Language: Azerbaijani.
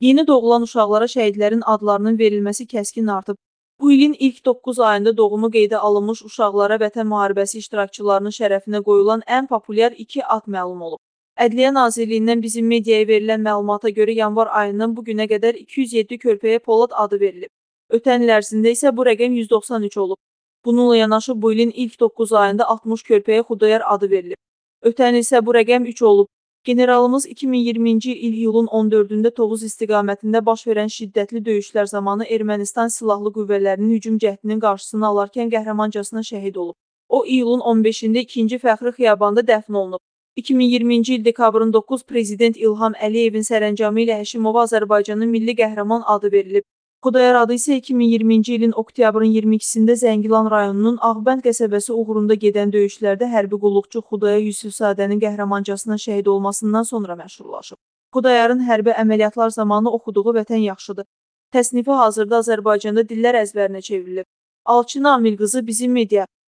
Yeni doğulan uşaqlara şəhidlərin adlarının verilməsi kəskin artıb. Bu ilin ilk 9 ayında doğumu qeydə alınmış uşaqlara Vətən müharibəsi iştirakçılarının şərəfinə qoyulan ən populyar 2 ad məlum olub. Ədliyyə Nazirliyindən bizim mediaya verilən məlumata görə yanvar ayından bu günə qədər 207 körpəyə Polad adı verilib. Ötən il ərzində isə bu rəqəm 193 olub. Bununla yanaşı bu ilin ilk 9 ayında 60 körpəyə Xudayar adı verilib. Ötən il isə bu rəqəm 3 olub. Generalımız 2020-ci il iyulun 14-də Tovuz istiqamətində baş verən şiddətli döyüşlər zamanı Ermənistan silahlı qüvvələrinin hücum cəhdinin qarşısını alarkən qəhrəmancasına şəhid olub. O, iyulun 15-də 2-ci Fəxri Xiyabanda dəfn olunub. 2020-ci il dekabrın 9 Prezident İlham Əliyevin sərəncamı ilə Həşimova Azərbaycanın milli qəhrəman adı verilib. Xudayar adı isə 2020-ci ilin oktyabrın 22-sində Zəngilan rayonunun Ağbənd qəsəbəsi uğrunda gedən döyüşlərdə hərbi qulluqçu Xudayar Yusifzadənin qəhrəmancasına şəhid olmasından sonra məşhurlaşıb. Xudayarın hərbi əməliyyatlar zamanı oxuduğu Vətən yaxşıdır. Təsnifi hazırda Azərbaycanda dillər əzbərinə çevrilib. Alçın Amil qızı Bizim Media.